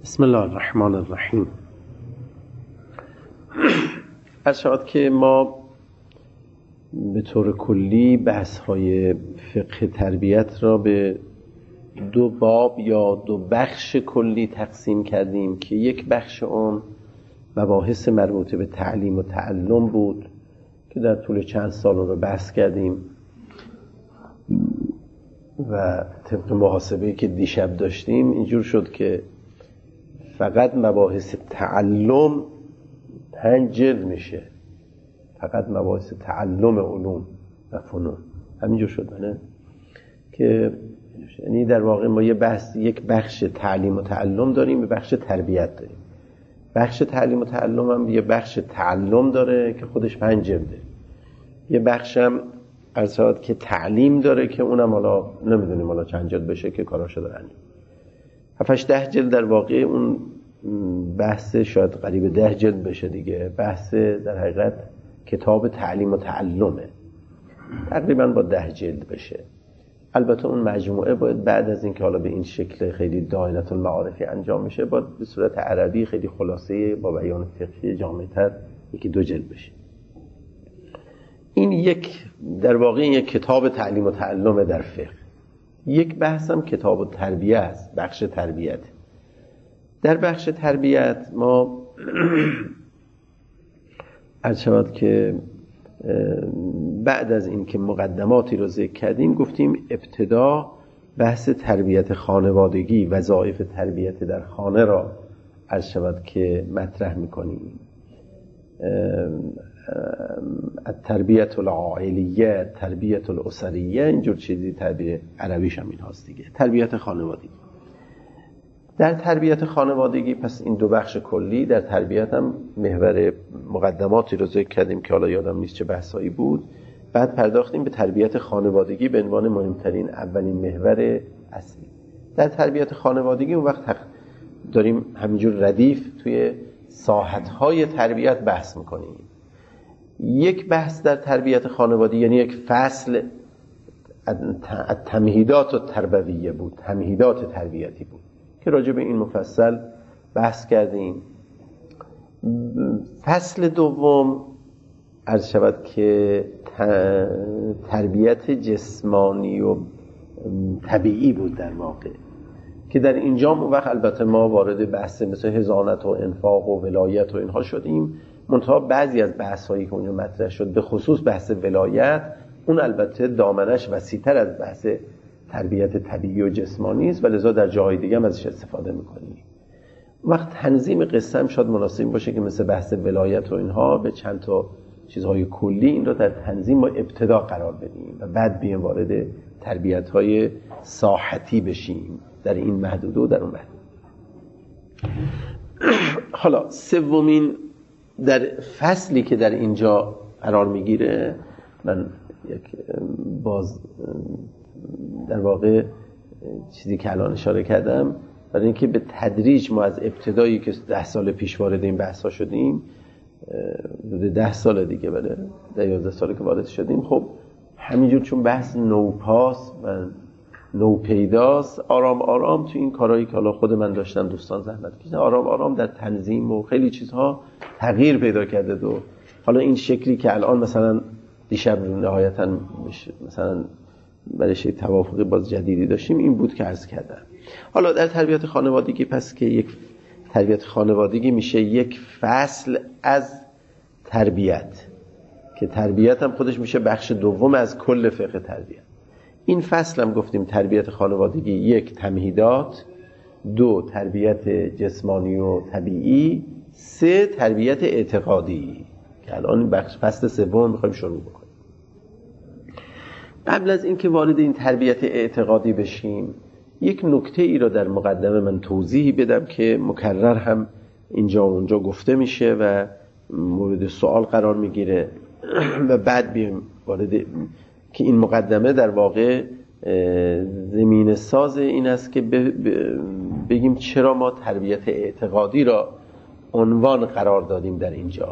بسم الله الرحمن الرحیم. عرض شود که ما به طور کلی بحث‌های فقه تربیت را به دو باب یا دو بخش کلی تقسیم کردیم که یک بخش اون مباحث مربوط به تعلیم و تعلم بود که در طول چند سال رو بحث کردیم و طبق محاسبه‌ای که دیشب داشتیم اینجور شد که فقط مباحث تعلم 5 جلد میشه، فقط مباحث تعلم علوم و فنون همینجور شد نه؟ که یعنی در واقع ما یک بخش تعلیم و تعلم داریم، یک بخش تربیت داریم. بخش تعلیم و تعلم هم یه بخش تعلم داره که خودش 5 جلده، یه بخش هم ارشاد که تعلیم داره که اونم حالا نمیدونیم حالا چند جلد بشه که کاراشو دارن 7-10 جلد. در واقع اون بحث شاید قریب 10 جلد بشه دیگه. بحث در حقیقت کتاب تعلیم و تعلمه، تقریبا با 10 جلد بشه. البته اون مجموعه باید بعد از این که حالا به این شکل خیلی دایره المعارفی انجام میشه باید به صورت عربی خیلی خلاصه با بیان فقهی جامع‌تر 1-2 جلد بشه. این در واقع یک کتاب تعلیم و تعلم در فقه. یک بحث هم کتاب و تربیه است، بخش تربیت. در بخش تربیت ما عرض شود که بعد از این که مقدماتی رو ذکر کردیم گفتیم ابتدا بحث تربیت خانوادگی، وظایف تربیت در خانه را عرض شود که مطرح میکنیم. تربیت العائلیه، تربیت الاسریه، اینجور چیزی تعبیر عربیش هم این هاست دیگه. تربیت خانوادگی. در تربیت خانوادگی پس این دو بخش کلی. در تربیت هم محور مقدماتی رو ذکر کردیم که حالا یادم نیست چه بحثایی بود. بعد پرداختیم به تربیت خانوادگی به عنوان مهمترین اولین محور اصلی. در تربیت خانوادگی اون وقت داریم همینجور ردیف توی ساحت‌های تربیت بحث می‌کنیم. یک بحث در تربیت خانوادگی یعنی یک فصل تمهیدات و تربویه بود، تمهیدات تربیتی بود که راجع به این مفصل بحث کردیم. فصل دوم عرض شود که تربیت جسمانی و طبیعی بود در واقع، که در اینجا اون وقت البته ما وارد بحث مثل حضانت و انفاق و ولایت و اینها شدیم. منتها بعضی از بحث‌هایی که اونجا مطرح شد به خصوص بحث ولایت، اون البته دامنش وسیع‌تر از بحث تربیت طبیعی و جسمانی است و لذا در جاهای دیگه هم ازش استفاده می‌کنیم. وقت تنظیم قصه هم شاید مناسب باشه که مثل بحث ولایت و اینها به چند تا چیزهای کلی این رو در تنظیم ما ابتدا قرار بدیم و بعد بیایم وارد تربیت‌های ساحتی بشیم در این محدوده و در اون محدوده. حالا سومین در فصلی که در اینجا قرار میگیره، من باز در واقع چیزی که الان اشاره کردم برای اینکه به تدریج ما از ابتدایی که 10 سال پیش وارد این بحثا شدیم، 10 سال دیگه بله 11 سال که وارد شدیم، خب همینجور چون بحث نوپاس و نوپیداست، آرام آرام تو این کارهایی که حالا خود من داشتم دوستان زحمت کشیدن، آرام آرام در تنظیم و خیلی چیزها تغییر پیدا کرده و حالا این شکلی که الان مثلا دیشب نهایتاً مثلا برای شی توافقی باز جدیدی داشتیم این بود که عرض کردم. حالا در تربیت خانوادگی پس که یک تربیت خانوادگی میشه یک فصل از تربیت که تربیت هم خودش میشه بخش دوم از کل فقه تربیت. این فصل هم گفتیم تربیت خانوادگی 1 تمهیدات، 2 تربیت جسمانی و طبیعی، 3 تربیت اعتقادی که الان بخش فصل سوم میخوایم شروع بکنیم. قبل از اینکه وارد این تربیت اعتقادی بشیم یک نکته ای رو در مقدمه من توضیحی بدم که مکرر هم اینجا و اونجا گفته میشه و مورد سوال قرار میگیره و بعد بیایم وارد که این مقدمه در واقع زمینه ساز این است که بگیم چرا ما تربیت اعتقادی را عنوان قرار دادیم در اینجا.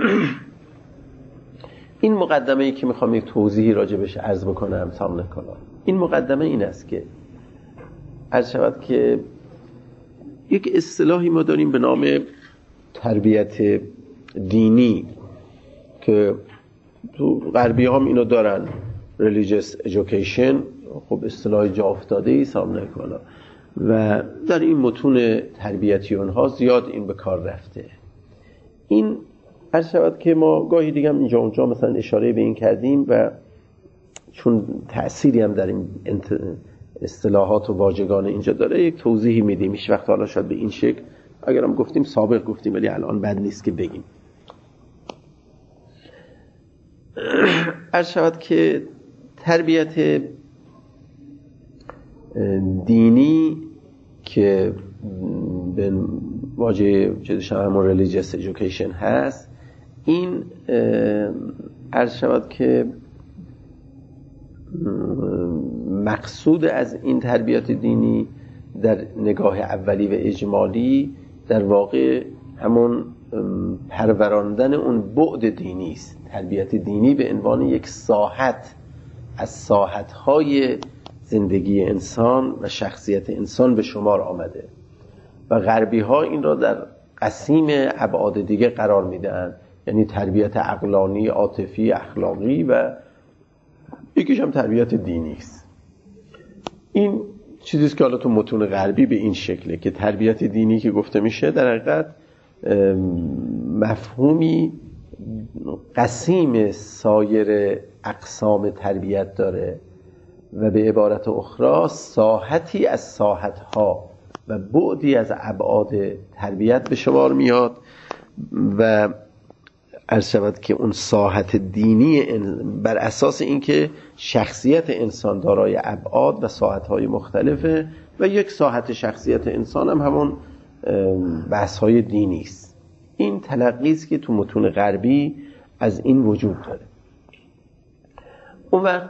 این مقدمه‌ای که میخوام یک توضیحی راجبش عرض بکنم سامنے کنم. این مقدمه این است که عرض شود که یک اصطلاحی ما داریم به نام تربیت دینی که تو غربی هم اینو دارن، religious education. خب اصطلاح جا افتاده ای سامنه کالا و در این متون تربیتی اونها زیاد این به کار رفته. این عرض شود که ما گاهی دیگه هم اینجا اونجا مثلا اشاره به این کردیم و چون تأثیری هم در این اصطلاحات و واژگان اینجا داره یک توضیحی میدیم. هیچ وقت حالا شاید به این شکل اگرم گفتیم سابق گفتیم ولی الان بد نیست که بگیم. عرض شود که تربیت دینی که به واژه چیزش همون religious education هست، این عرض شود که مقصود از این تربیت دینی در نگاه اولی و اجمالی در واقع همون پروراندن اون بعد دینی است. تربیت دینی به عنوان یک ساحت از ساحت‌های زندگی انسان و شخصیت انسان به شمار آمده و غربی ها این را در قسیم ابعاد دیگه قرار میدن، یعنی تربیت عقلانی، عاطفی، اخلاقی و یکیش هم تربیت دینی است. این چیزیست که حالا تو متون غربی به این شکله که تربیت دینی که گفته میشه در حقیقت مفهومی قسیم سایر اقسام تربیت داره و به عبارت اخرى ساحتی از ساحتها و بعدی از ابعاد تربیت به شمار میاد و عرض شود که اون ساحت دینی بر اساس اینکه شخصیت انسان دارای ابعاد و ساحتهای مختلفه و یک ساحت شخصیت انسان هم همون بحث‌های دینی است. این تلقی است که تو متون غربی از این وجود داره. اون وقت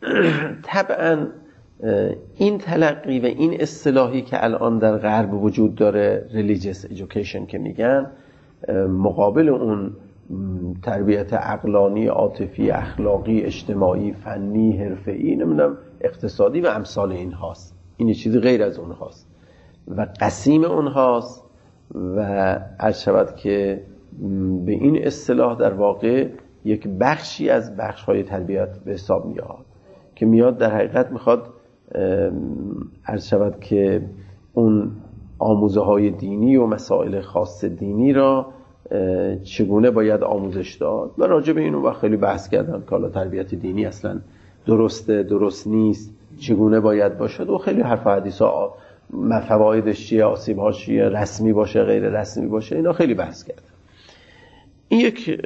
طبعا این تلقی و این اصطلاحی که الان در غرب وجود داره religious education که میگن، مقابل اون تربیت عقلانی، عاطفی، اخلاقی، اجتماعی، فنی، حرفه‌ای، نمیدونم اقتصادی و امثال این هاست. این چیزی غیر از اون هاست و قسیم اون هاست و عرض شود که به این اصطلاح در واقع یک بخشی از بخش‌های تربیت به حساب میاد که میاد در حقیقت میخواد عرض شود که اون آموزه‌های دینی و مسائل خاص دینی را چگونه باید آموزش داد و راجع به این اون وقت خیلی بحث کردن که حالا تربیت دینی اصلا درسته، درست نیست، چگونه باید باشد و خیلی حرف و حدیث ها، فوایدش چیه، آسیب‌هاش چیه، رسمی باشه، غیر رسمی باشه، اینا خیلی بحث کردن. این یک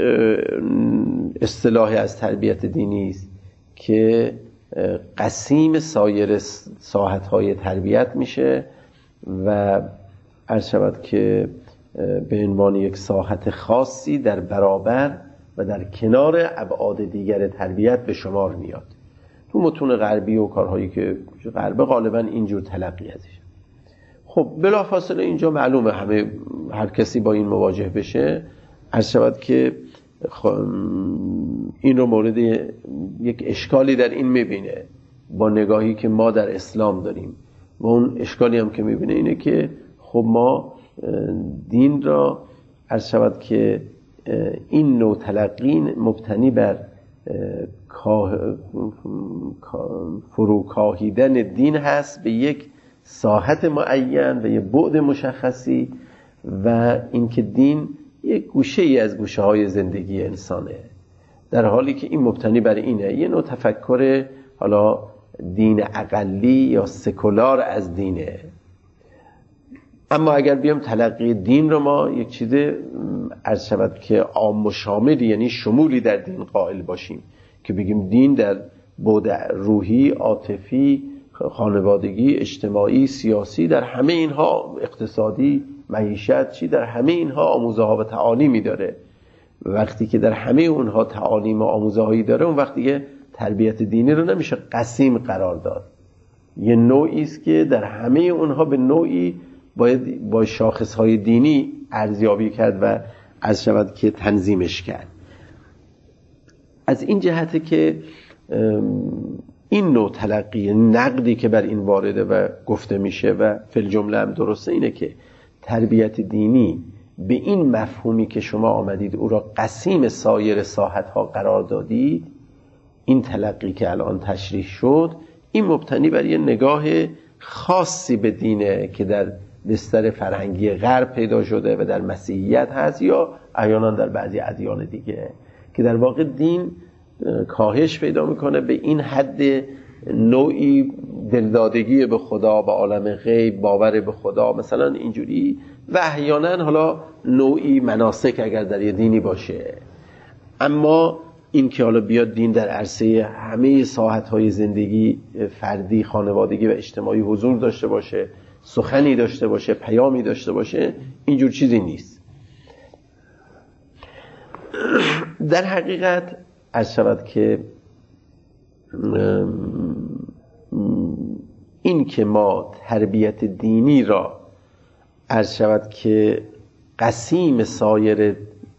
اصطلاحی از تربیت دینی است که قسیم سایر ساحت‌های تربیت میشه و عرض شود که به عنوان یک ساحت خاصی در برابر و در کنار ابعاد دیگر تربیت به شمار میاد. تو متون غربی و کارهایی که غرب غالبا اینجور تلقی ازش. خب بلافاصله اینجا معلومه هر کسی با این مواجه بشه عرض شود که این رو مورد یک اشکالی در این میبینه با نگاهی که ما در اسلام داریم و اون اشکالی هم که میبینه اینه که خب ما دین را عرض شود که این نوع تلقین مبتنی بر فروکاهیدن دین هست به یک ساحت معین و یک بعد مشخصی و اینکه دین یک گوشه ای از گوشه های زندگی انسانه، در حالی که این مبتنی بر اینه یه نوع تفکر حالا دین اقلی یا سکولار از دینه. اما اگر بیام تلقی دین رو ما یک چیز عرض شود که عام و شاملی یعنی شمولی در دین قائل باشیم که بگیم دین در بعد روحی، عاطفی، خانوادگی، اجتماعی، سیاسی، در همه اینها، اقتصادی، معیشت چی، در همه اینها آموزه ها و تعالیمی داره. وقتی که در همه اونها تعالیم و آموزه هایی داره اون وقتی که تربیت دینی رو نمیشه قسیم قرار داد. یه نوعی است که در همه اونها به نوعی باید با شاخصهای دینی ارزیابی کرد و از شود که تنظیمش کرد. از این جهته که این نوع تلقی نقدی که بر این وارده و گفته میشه و فی الجمله هم درسته اینه که تربیت دینی به این مفهومی که شما آمدید او را قسیم سایر ساحت‌ها قرار دادید، این تلقی که الان تشریح شد، این مبتنی بر یه نگاه خاصی به دینه که در بستر فرهنگی غرب پیدا شده و در مسیحیت هست یا احیانا در بعضی ادیان دیگه، که در واقع دین کاهش پیدا میکنه به این حد نوعی دلدادگی به خدا، به عالم غیب، باور به خدا مثلا اینجوری، و احیانا حالا نوعی مناسک اگر در یه دینی باشه. اما این که حالا بیاد دین در عرصه همه ساحت‌های زندگی فردی، خانوادگی و اجتماعی حضور داشته باشه، سخنی داشته باشه، پیامی داشته باشه، اینجور چیزی نیست. در حقیقت عرض شود که این که ما تربیت دینی را عرض شود که قسیم سایر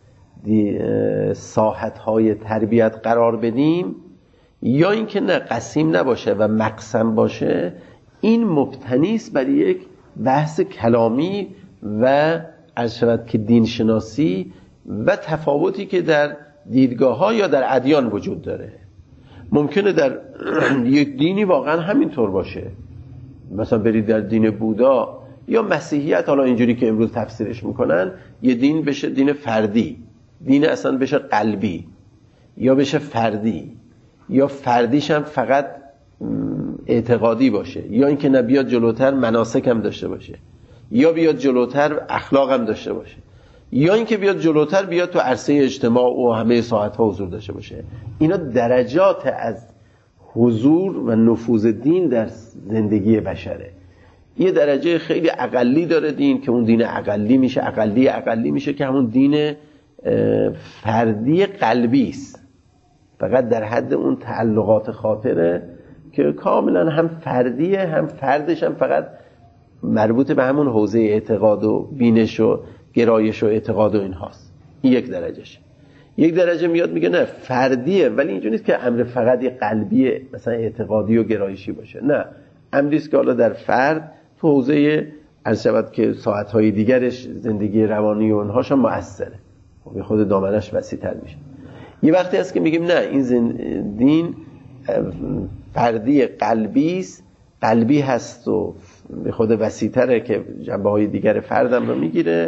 ساحت‌های تربیت قرار بدیم یا اینکه نه قسیم نباشه و مقسم باشه، این مبتنی است بر یک بحث کلامی و عرض شود که دین شناسی و تفاوتی که در دیدگاه‌ها یا در ادیان وجود داره. ممکنه در یک دینی واقعا همینطور باشه، مثلا برید در دین بودا یا مسیحیت، حالا اینجوری که امروز تفسیرش میکنن، یه دین بشه دین فردی، دین اصلا بشه قلبی، یا بشه فردی، یا فردیش هم فقط اعتقادی باشه، یا اینکه نه بیاد جلوتر مناسک هم داشته باشه، یا بیاد جلوتر اخلاق هم داشته باشه، یا اینکه بیاد جلوتر بیاد تو عرصه اجتماع و همه ساحت‌ها حضور داشته باشه. اینا درجات از حضور و نفوذ دین در زندگی بشره. یه درجه خیلی اقلی داره دین که اون دین اقلی میشه که همون دین فردی قلبی است، فقط در حد اون تعلقات خاطره که کاملا هم فردیه، هم فردش هم فقط مربوط به همون حوزه اعتقاد و بینش و گرایش و اعتقاد و این هاست. این یک درجهشه. یک درجه میاد میگه نه فردیه، ولی اینجوری نیست که امر فقط یه قلبیه مثلا اعتقادی و گرایشی باشه، نه، امری است که حالا در فرد تو حوزه عرض شود که ساعت‌های دیگرش زندگی روانی و اونهاش هم مؤثره، خب خود دامنش وسیع‌تر میشه. یه وقتی هست که میگیم نه این دین فردی قلبی است، قلبی هست و به خود وسیع‌تره که جنبه‌های دیگر فردم رو میگیره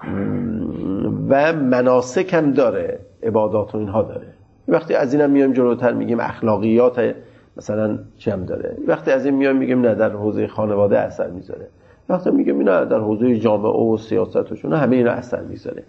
و مناسک هم داره، عبادات و اینها داره. وقتی از اینم میایم جلوتر میگیم اخلاقیات مثلا چی هم داره. وقتی از این میایم میگیم نه در حوزه خانواده اثر میذاره. وقتی میگیم نه در حوزه جامعه و سیاستشون همه اینا اثر میذاره.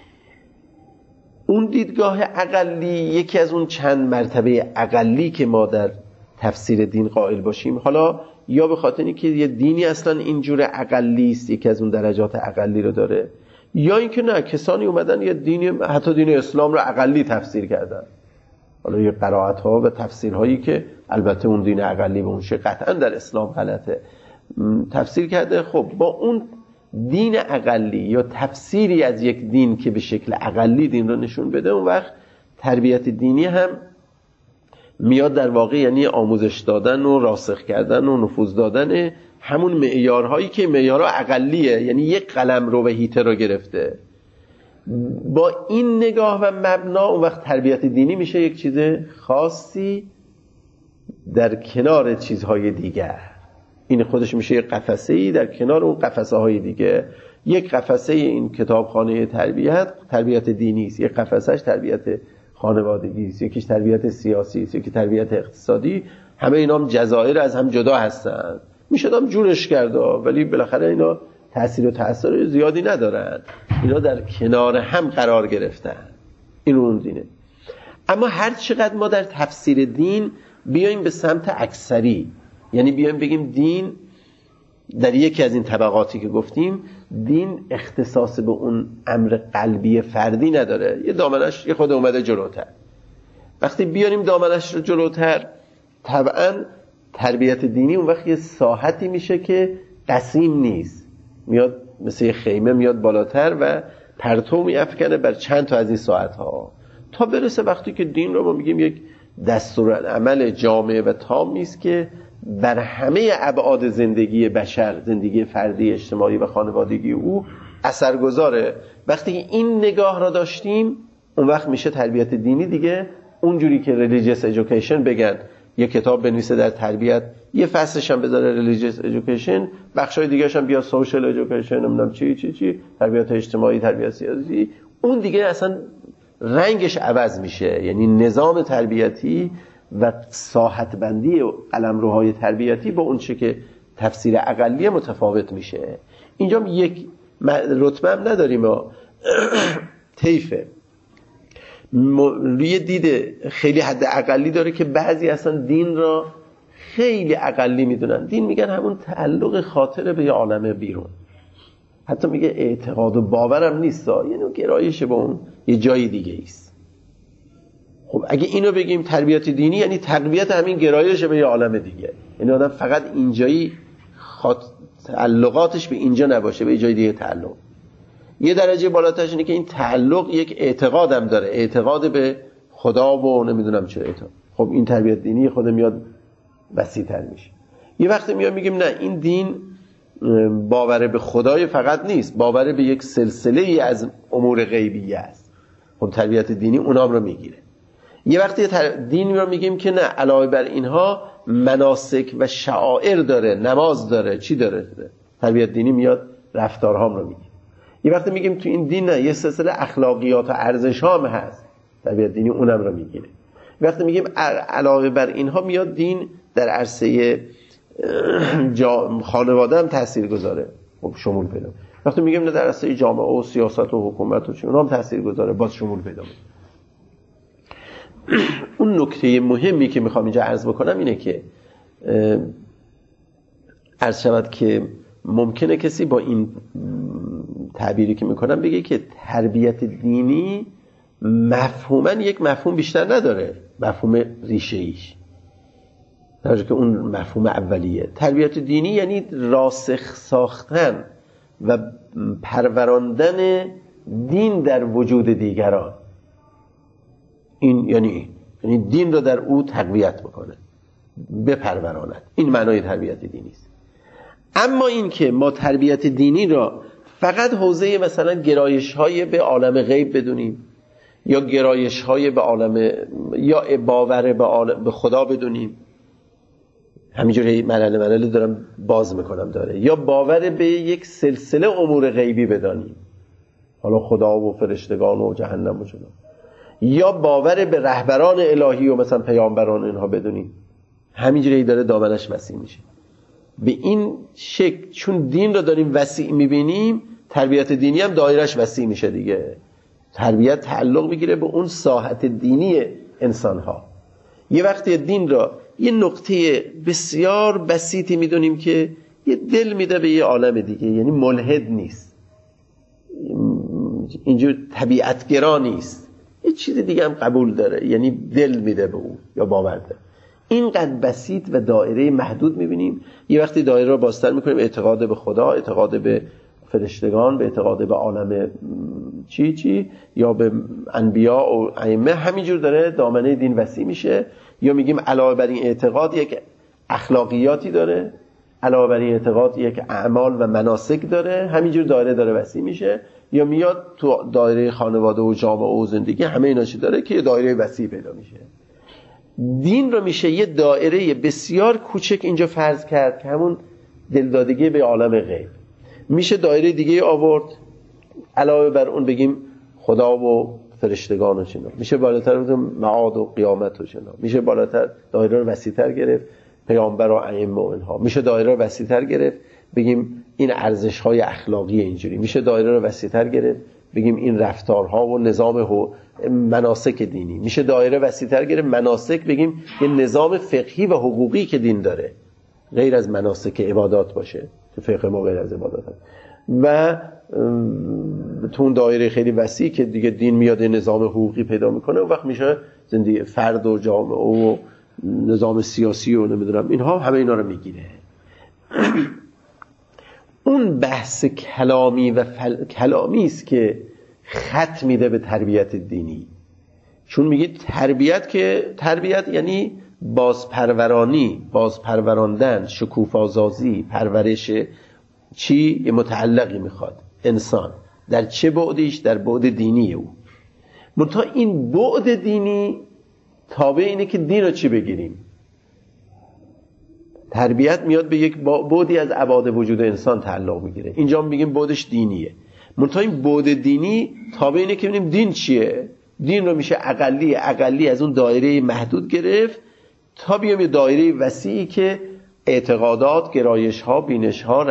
اون دیدگاه اقلی یکی از اون چند مرتبه اقلی که ما در تفسیر دین قائل باشیم، حالا یا به خاطر اینکه یه دینی اصلا اینجور اقلی است، یکی از اون درجات اقلی رو داره، یا اینکه نه کسانی اومدن یه دینی، حتی دین اسلام رو اقلی تفسیر کردن. حالا یه قرائت ها و تفسیرهایی که البته اون دین اقلی به اون شکل قطعا در اسلام غلطه تفسیر کرده. خب با اون دین اقلی یا تفسیری از یک دین که به شکل اقلی دین رو نشون بده، اون وقت تربیت دینی هم میاد در واقع یعنی آموزش دادن و راسخ کردن و نفوذ دادن همون معیارهایی که معیارها اقلیه، یعنی یک قلمرو و هیته رو گرفته. با این نگاه و مبنا اون وقت تربیت دینی میشه یک چیز خاصی در کنار چیزهای دیگر. این خودش میشه یک قفسه‌ای در کنار اون قفسه‌های دیگه. یک قفسه این کتابخانه تربیت دینی است، یک قفسه‌اش تربیت خانوادگی است، یکیش تربیت سیاسی است، یکی تربیت اقتصادی. همه اینا هم جزایر از هم جدا هستن، میشه هم جورش کرده، ولی بالاخره اینا تأثیر و تأثیر زیادی ندارن. اینا در کنار هم قرار گرفتن. این اون دینه. اما هر چقدر ما در تفسیر دین بیایم به سمت اکثری، یعنی بیایم بگیم دین در یکی از این طبقاتی که گفتیم، دین اختصاص به اون امر قلبی فردی نداره، یه دامنش یه خود اومده جلوتر. وقتی بیاریم دامنش رو جلوتر، طبعا تربیت دینی اون وقت یه ساحتی میشه که قسیم نیست، میاد مثل یه خیمه میاد بالاتر و پرتو میافکنه بر چند تا از این ساعتها، تا برسه وقتی که دین رو ما میگیم یک دستورالعمل جامع و تام نیست که بر همه ابعاد زندگی بشر، زندگی فردی، اجتماعی و خانوادگی او اثرگذاره. وقتی این نگاه را داشتیم اون وقت میشه تربیت دینی دیگه اونجوری که religious education بگن، یه کتاب بنویسه در تربیت، یه فصلش هم بذاره religious education، بخشای دیگه‌ش هم بیا social education، نمیدونم چی تربیت اجتماعی، تربیت سیاسی، اون دیگه اصلا رنگش عوض میشه. یعنی نظام تربیتی و ساحت بندی قلمروهای تربیتی با اون چه که تفسیر اقلیه متفاوت میشه. اینجا یک رتبه هم نداریم طیفه روی دید خیلی حد اقلی داره که بعضی اصلا دین را خیلی اقلی میدونن. دین میگن همون تعلق خاطر به یه عالم بیرون، حتی میگه اعتقاد و باورم نیست، یعنی گرایش به اون یه جای دیگه ایست. خب اگه اینو بگیم تربیت دینی یعنی تقویت همین گرایش به یه عالم دیگه، یعنی آدم فقط اینجایی تعلقاتش به اینجا نباشه، به جای دیگه تعلق. یه درجه بالاترش اینه که این تعلق یک اعتقادم داره، اعتقاد به خدا و نمیدونم چه اعتقاد. خب این تربیت دینی خود میاد وسیع‌تر میشه. یه وقتی میگیم نه، این دین باور به خدای فقط نیست، باور به یک سلسله ای از امور غیبیه است. خب تربیت دینی اونام رو میگیره. یه وقتی دین رو میگیم که نه، علاوه بر اینها مناسک و شعائر داره، نماز داره، چی داره؟ تربیت دینی میاد رفتارهام رو میگه. یه وقتی میگیم تو این دین نه، یه سلسله اخلاقیات و ارزش‌هام هست، تربیت دینی اونم رو میگیره. یه وقتی میگیم علاوه بر اینها میاد دین در عرصه خانواده هم تأثیر گذاره، خب شمول پیدا. وقتی میگیم نه، در عرصه جامعه و سیاست و حکومت و چی، اونها هم تأثیر گذاره، باز شمول پیدا. اون نکته مهمی که میخوام اینجا عرض بکنم اینه که عرض شود که ممکنه کسی با این تعبیری که میکنم بگه که تربیت دینی مفهوماً یک مفهوم بیشتر نداره، مفهوم ریشه ایش، در حالی که اون مفهوم اولیه. تربیت دینی یعنی راسخ ساختن و پروراندن دین در وجود دیگران. این یعنی دین رو در او تقویت بکنه، بپروراند. این معنای تربیت دینی است. اما این که ما تربیت دینی را فقط حوزه مثلا گرایش‌های به عالم غیب بدونیم، یا گرایش‌های به عالم، یا باور به خدا بدونیم، همینجوری مرحله دارم باز میکنم داره، یا باور به یک سلسله امور غیبی بدانیم، حالا خدا و فرشتگان و جهنم و چنان، یا باور به رهبران الهی و مثلا پیامبران اینها بدونیم، همینجوری داره دامنش وسیع میشه. به این شکل چون دین رو داریم وسیع میبینیم، تربیت دینی هم دایرش وسیع میشه دیگه. تربیت تعلق میگیره به اون ساحت دینی انسانها. یه وقتی دین را یه نقطه بسیار بسیطی میدونیم که یه دل میده به یه عالم دیگه، یعنی ملحد نیست، اینجور طبیعتگرا نیست، یه چیز دیگه هم قبول داره، یعنی دل میده به اون یا باور داره. اینقدر بسیط و دایره محدود میبینیم. یه وقتی دایره رو بازتر میکنیم، اعتقاد به خدا، اعتقاد به فرشتگان، به اعتقاد به عالم چی یا به انبیا و ائمه، همینجور داره دامنه دین وسیع میشه. یا میگیم علاوه بر این اعتقاد یک اخلاقیاتی داره، علاوه بر این اعتقاد یک اعمال و مناسک داره، همینجور دایره داره وسیع میشه. یا میاد تو دایره خانواده و جامعه و زندگی، همه اینا چی داره که یه دایره وسیع پیدا میشه. دین رو میشه یه دایره بسیار کوچک اینجا فرض کرد که همون دلدادگی به عالم غیب. میشه دایره دیگه آورد، علاوه بر اون بگیم خدا و فرشتگان و چینا، میشه بالاتر بگیم معاد و قیامت و چینا، میشه بالاتر دایره رو وسیع‌تر گرفت، پیامبر و ائمه و اینها، میشه دایره رو وسیع‌تر گرفت بگیم این ارزش‌های اخلاقی اینجوری، میشه دایره رو وسیع‌تر گرفت بگیم این رفتارها و نظام مناسک دینی، میشه دایره وسیع‌تر گرفت مناسک بگیم یه نظام فقهی و حقوقی که دین داره، غیر از مناسک عبادات باشه که فقه ما غیر از عبادات هست. و تو اون دایره خیلی وسیع که دیگه دین میاد نظام حقوقی پیدا میکنه، اون وقت میشه زندگی فرد و جامعه و نظام سیاسی و نمیدونم اینها، همه اینا رو میگیره. اون بحث کلامی و کلامی است که خط میده به تربیت دینی. چون میگه تربیت، که تربیت یعنی بازپروراندن، شکوفازازی، پرورش چی؟ یه متعلقی میخواد انسان. در چه بعدیش؟ در بعد دینی او. منتها این بعد دینی تابع اینه که دین رو چی بگیریم. تربیت میاد به یک بعدی از ابعاد وجود انسان تعلق میگیره، اینجا میگیم بعدش دینیه. منتها این بعد دینی تابع اینه که ببینیم دین چیه. دین رو میشه اقلی از اون دایره محدود گرفت تا بیام یه دایره وسیعی که اعتقادات، گرایش‌ها، بینش‌ها،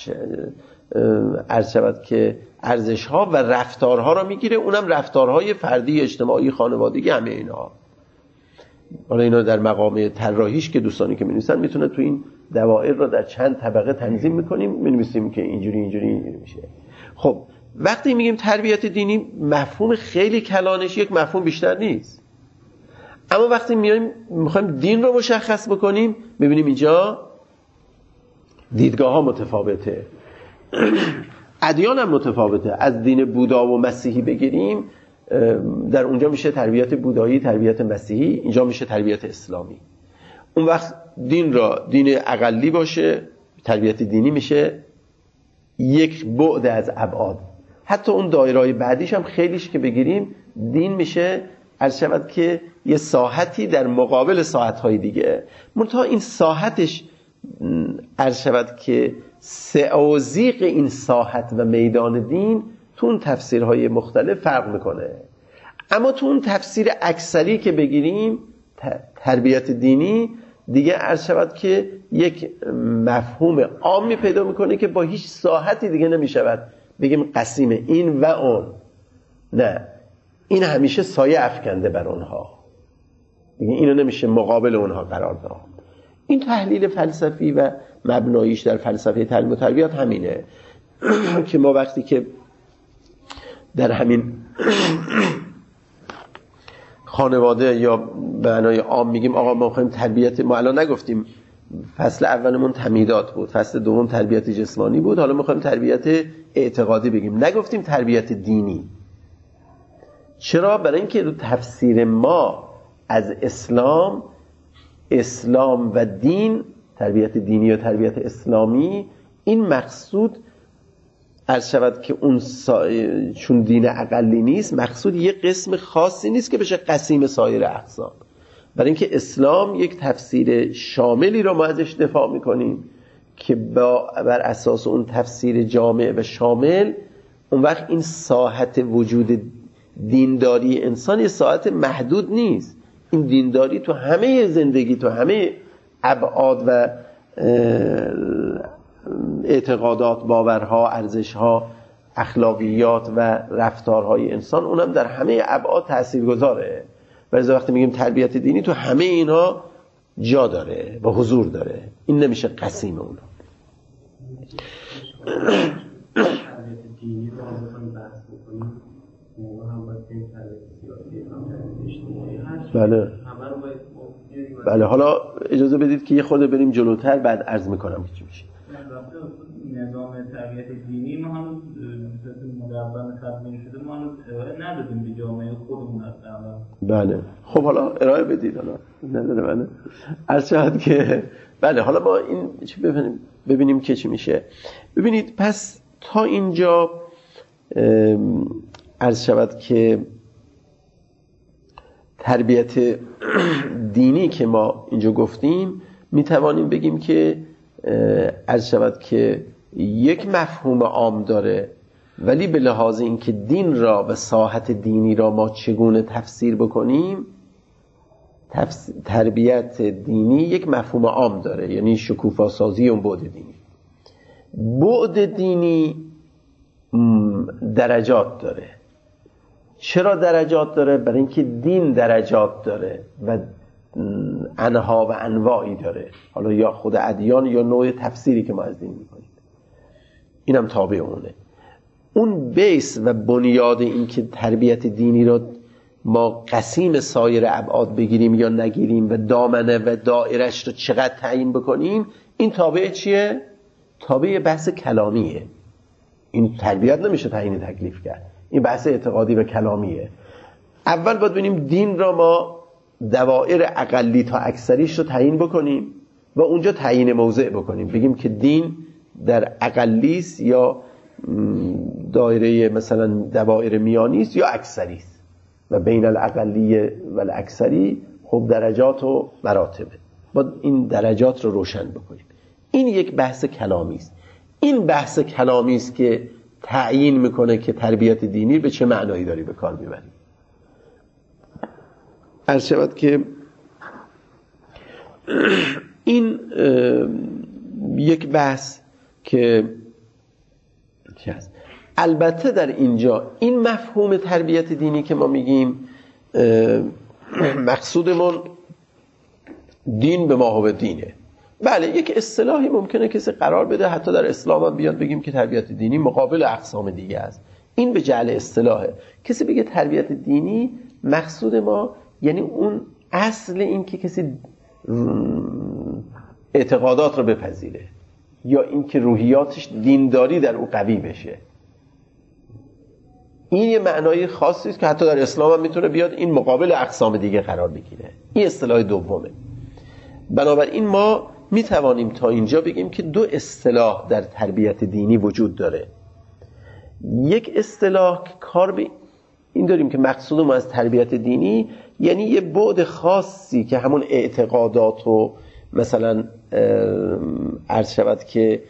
عرض شود که ارزش‌ها و رفتارها رو میگیره. اونم رفتارهای فردی، اجتماعی، خانوادگی، همه اینها. حالا اینا در مقام طراحیش که دوستانی که می‌نویسن میتونه تو این دوائر رو در چند طبقه تنظیم می‌کنیم، می‌نویسیم که اینجوری میشه. خب وقتی میگیم تربیت دینی، مفهوم خیلی کلانش یک مفهوم بیشتر نیست. اما وقتی میخوایم دین رو مشخص بکنیم، ببینیم اینجا دیدگاه ها متفاوته، ادیان هم متفاوته. از دین بودا و مسیحی بگیریم، در اونجا میشه تربیت بودایی، تربیت مسیحی، اینجا میشه تربیت اسلامی. اون وقت دین را دین اقلی باشه، تربیت دینی میشه یک بعد از ابعاد. حتی اون دایرهای بعدیش هم خیلیش که بگیریم، دین میشه عرض شود که یه ساحتی در مقابل ساحت‌های دیگه. منتها این ساحتش عرض شود که سعازیق این ساحت و میدان دین تو اون تفسیرهای مختلف فرق میکنه. اما تو اون تفسیر اکثری که بگیریم، تربیت دینی دیگه عرض شود که یک مفهوم عامی پیدا میکنه که با هیچ ساحتی دیگه نمیشود بگیم قسیم این و اون. نه، این همیشه سایه افکنده بر اونها، دیگه اینو نمیشه مقابل اونها قرار داد. این تحلیل فلسفی و مبناییش در فلسفه تعلیم و تربیت همینه که ما وقتی که در همین خانواده یا به معنای عام میگیم آقا ما می‌خوایم تربیت، ما الان نگفتیم فصل اولمون تمیدات بود، فصل دوم تربیت جسمانی بود، حالا می‌خوایم تربیت اعتقادی بگیم، نگفتیم تربیت دینی. چرا؟ برای اینکه تفسیر ما از اسلام و دین، تربیت دینی یا تربیت اسلامی، این مقصود عرض شود که اون چون دین اقلی نیست، مقصود یه قسم خاصی نیست که بشه قسیم سایر اقسام. برای اینکه اسلام یک تفسیر شاملی رو ما ازش دفاع میکنیم که بر اساس اون تفسیر جامع و شامل، اون وقت این ساحت وجود دینداری انسان یه ساحت محدود نیست. این دینداری تو همه زندگی، تو همه ابعاد و اعتقادات، باورها، ارزشها، اخلاقیات و رفتارهای انسان، اونم در همه ابعاد تاثیرگذاره. ولی وقتی میگیم تربیت دینی، تو همه اینا جا داره و حضور داره، این نمیشه قسیم اونا. بله حالا اجازه بدید که یه خورده بریم جلوتر، بعد عرض میکنم که چی میشه. نظام تربیت دینی ما هنوز مدون تدوین شده، ما هنوز ندادیم به جامعه خودمون اصلا. بله خب حالا ارائه بدید، حالا نظر منه عرض شد که بله حالا با این چی ببینیم که چی میشه. ببینید پس تا اینجا عرض شود که تربیت دینی که ما اینجا گفتیم، میتوانیم بگیم که عرض شود که یک مفهوم عام داره، ولی به لحاظ اینکه دین را و ساحت دینی را ما چگونه تفسیر بکنیم، تربیت دینی یک مفهوم عام داره، یعنی شکوفا سازی اون بعد دینی. بعد دینی درجات داره. چرا درجات داره؟ برای اینکه دین درجات داره و انها و انواعی داره، حالا یا خود ادیان یا نوع تفسیری که ما از دین میکنیم، اینم تابع اونه. اون بیس و بنیاد این که تربیت دینی رو ما قسیم سایر ابعاد بگیریم یا نگیریم و دامنه و دایرش رو چقدر تعیین بکنیم، این تابع چیه؟ تابع بحث کلامیه. این تربیت نمیشه تعیین تکلیف کرد، این بحث اعتقادی و کلامیه. اول باید ببینیم دین را ما دوائر اقلی تا اکثریش رو تعیین بکنیم و اونجا تعیین موضع بکنیم، بگیم که دین در اقلیست یا دایره مثلا دوائر میانیست یا اکثریست و بین الاقلی و الاکثری خب درجات و مراتبه، با این درجات رو روشن بکنیم. این یک بحث کلامی است. این بحث کلامی است که تعیین میکنه که تربیت دینی به چه معنایی داری به کار میبریم. عرض شود که این یک بحث که هست. البته در اینجا این مفهوم تربیت دینی که ما میگیم مقصودمون دین به ما هو دینه. بله یک اصطلاحی ممکنه کسی قرار بده حتی در اسلام هم بیاد بگیم که تربیت دینی مقابل اقسام دیگه است. این به جعل اصطلاحه. کسی بگه تربیت دینی مقصود ما یعنی اون اصل این که کسی اعتقادات رو بپذیره یا این که روحیاتش دینداری در او قوی بشه. این یه معنای خاصی است که حتی در اسلام هم میتونه بیاد این مقابل اقسام دیگه قرار بگیره. این اصطلاح دومه. بنابراین ما میتوانیم تا اینجا بگیم که دو اصطلاح در تربیت دینی وجود داره. یک اصطلاح که کار به این داریم که مقصود ما از تربیت دینی یعنی یه بعد خاصی که همون اعتقادات و مثلا عرض شود که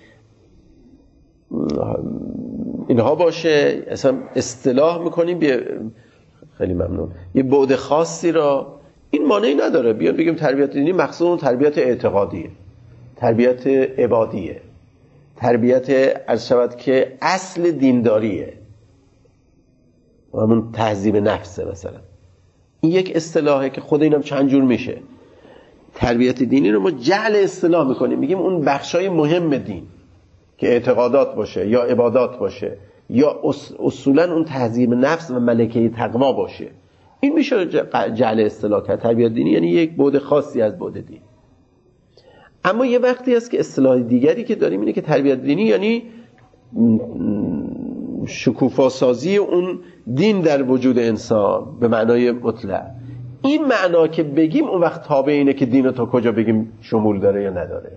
اینها باشه، اصلا اصطلاح میکنیم خیلی ممنون، یه بعد خاصی را این مانعی نداره بیان بگیم تربیت دینی مقصود اون تربیت اعتقادیه، تربیت عبادیه، تربیت عرض شود که اصل دینداریه، همون تهذیب نفسه مثلا. این یک اصطلاحه که خود اینم چند جور میشه. تربیت دینی رو ما جعل اصطلاح میکنیم، میگیم اون بخشای مهم دین که اعتقادات باشه یا عبادات باشه یا اصولا اون تهذیب نفس و ملکه تقوا باشه، این میشه جعل اصطلاح کرد. تربیت دینی یعنی یک بعد خاصی از بعد دین. اما یه وقتی هست که اصطلاح دیگری که داریم اینه که تربیت دینی یعنی شکوفاسازی اون دین در وجود انسان به معنای مطلق. این معنا که بگیم اون وقت تابع اینه که دین رو تا کجا بگیم شمول داره یا نداره.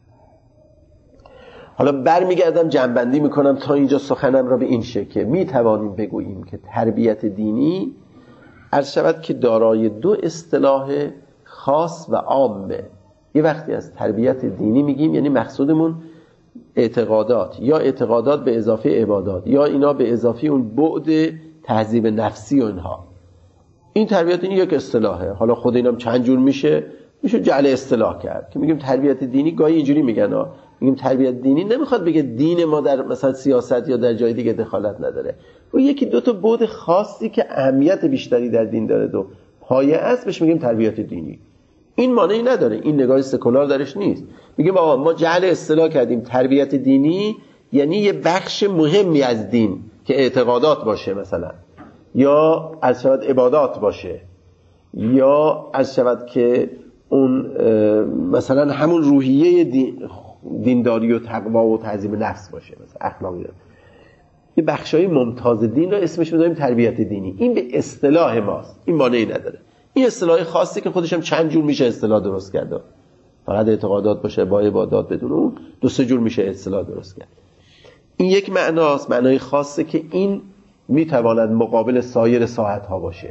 حالا برمیگردم جنبندی میکنم تا اینجا سخنم را به این شکل میتوانیم بگوییم که تربیت دینی عرض شود که دارای دو اصطلاح خاص و عامه. یه وقتی از تربیت دینی میگیم یعنی مقصودمون اعتقادات یا اعتقادات به اضافه عبادات یا اینا به اضافه اون بعد تهذیب نفسی و اینها. این تربیت دینی یک اصطلاحه. حالا خود اینم چند جور میشه جعل اصطلاح کرد که میگیم تربیت دینی. گاهی اینجوری میگن میگیم تربیت دینی نمیخواد بگه دین ما در مثلا سیاست یا در جای دیگه دخالت نداره، و یکی دو تا بعد خاصی که اهمیت بیشتری در دین داره و پایه است بهش میگیم تربیت دینی. این معنی نداره، این نگاه سکولار درش نیست. میگیم آقا ما جعل اصطلاح کردیم تربیت دینی یعنی یه بخش مهمی از دین که اعتقادات باشه مثلا، یا از شود عبادات باشه، یا از شود که اون مثلا همون روحیه دینداری و تقوا و تهذیب نفس باشه، مثلا اخلاقی. یه بخشای ممتاز دین رو اسمش میذاریم تربیت دینی. این به اصطلاح ماست، این معنی نداره. این اصطلاح خاصی که خودش هم چند جور میشه اصطلاح درست کرده، فقط اعتقادات باشه با عبادات بدون اون دو سه جور میشه اصطلاح درست کرد. این یک معناست، معنای خاصه که این میتواند مقابل سایر ساعتها باشه.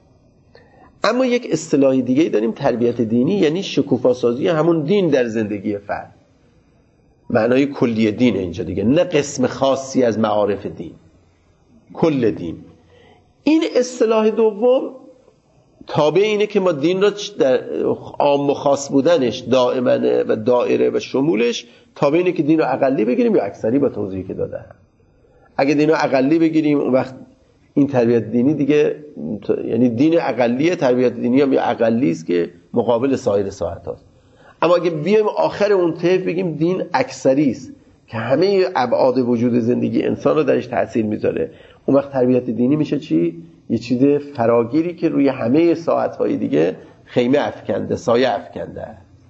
اما یک اصطلاح دیگه داریم تربیت دینی یعنی شکوفاسازی همون دین در زندگی فرد. معنای کلی دین اینجا دیگه، نه قسم خاصی از معارف دین، کل دین. این اصطلاح دوم تابع اینه که ما دین را در عام و خاص بودنش دائمنه و دائره و شمولش تابع اینه که دین رو اقلی بگیریم یا اکثری، با توضیحی که دادم. اگه دین رو اقلی بگیریم اون وقت این تربیت دینی دیگه یعنی دین اقلیه، تربیت دینی هم یه اقلی است که مقابل سایر ساعت هاست. اما اگه بیایم آخر اون طیف بگیم دین اکثری است که همه ابعاد وجود زندگی انسان رو درش تأثیر میذاره، اون وقت تربیت دینی میشه چی؟ یه چیز فراگیری که روی همه ساعتهای دیگه خیمه افکنده، سایه افکنده.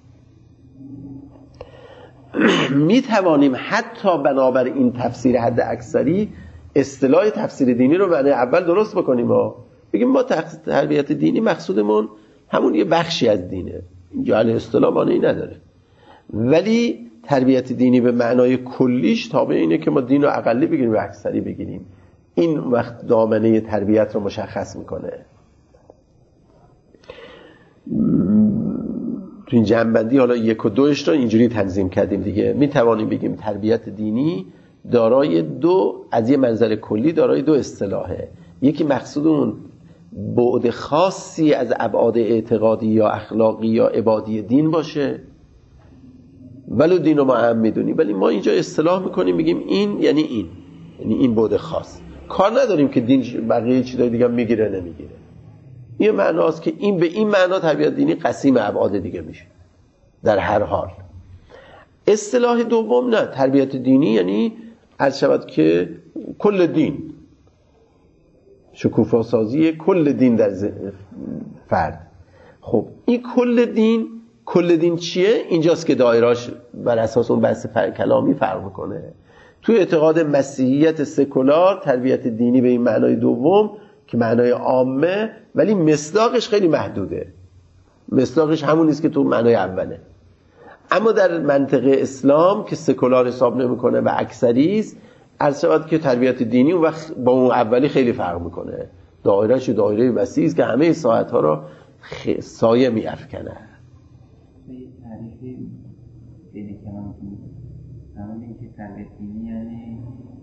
میتوانیم حتی بنابر این تفسیر حد اکثری اصطلاح تفسیر دینی رو معنی اول درست بکنیم بگیم ما تربیت دینی مقصودمون همون یه بخشی از دینه، اینجا علیه اصطلاح مانعی نداره. ولی تربیت دینی به معنای کلیش تابع اینه که ما دین رو اقلی بگیریم و اکثری بگیریم. این وقت دامنه تربیت رو مشخص میکنه. تو این جنبندی حالا 1 و 2 رو اینجوری تنظیم کردیم دیگه. میتوانیم بگیم تربیت دینی دارای دو، از یه منظر کلی دارای 2 اصطلاحه. یکی مقصود اون بعد خاصی از ابعاد اعتقادی یا اخلاقی یا عبادی دین باشه، ولو دین رو ما هم میدونیم، ولی ما اینجا اصطلاح میکنیم میگیم این یعنی این، یعنی این بعد خاص. کار نداریم که دین بقیه چیزای دیگه میگیره نمیگیره. یه معناست که این به این معنا تربیت دینی قسیم ابعاد دیگه میشه در هر حال. اصطلاح دوم نه، تربیت دینی یعنی عرض شود که کل دین، شکوفا سازی کل دین در فرد. خب این کل دین چیه؟ اینجاست که دایراش بر اساس اون بحث کلامی فرق میکنه. توی اعتقاد مسیحیت سکولار تربیت دینی به این معنای دوم که معنای عامه، ولی مصداقش خیلی محدوده. مصداقش همون نیست که تو معنای اوله. اما در منطقه اسلام که سکولار حساب نمیکنه و اکثری است، عرض شود که تربیت دینی اون وقت با اون اولی خیلی فرق میکنه. دایرهش دایره وسیعی است که همه ساعت‌ها رو سایه می‌افکنه. تعریفی بین کلامتون همون این که تربیت دینی یعنی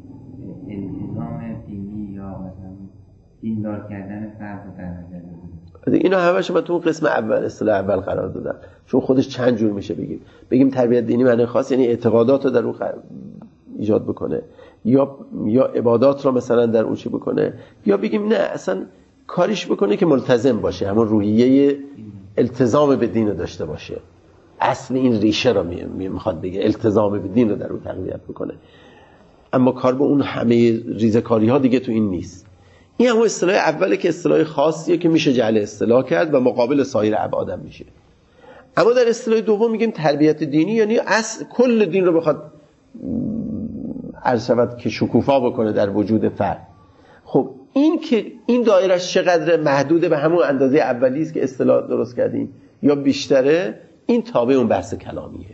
التزام دینی یا مثلا دیندار کردن فرد در نظر بگیریم. اینا همه‌اش من تو قسم اول اصطلاح اول قرار دادم، چون خودش چند جور میشه بگیم تربیت دینی معنی خاص یعنی اعتقادات رو در اون ایجاد بکنه، یا عبادات رو مثلا در اون چی بکنه، یا بگیم نه اصلا کاریش بکنه که ملتزم باشه، همون روحیه التزام به دین رو داشته باشه. اصل این ریشه رو میخواد بگه، التزام به دین رو در اون تقویت بکنه. اما کار به اون همه ریزه‌کاری ها دیگه تو این نیست. این همون اصطلاح اوله که اصطلاح خاصیه که میشه جعل اصطلاح کرد و مقابل سایر ابعاد میشه. اما در اصطلاح دوم میگیم تربیت دینی یعنی اصل کل دین رو بخواد عرض شود که شکوفا بکنه در وجود فرد. خب این که این دایرش چقدر محدوده به همون اندازه اولی است که اصطلاح درست کردیم یا بیشتره، این تابع اون بحث کلامیه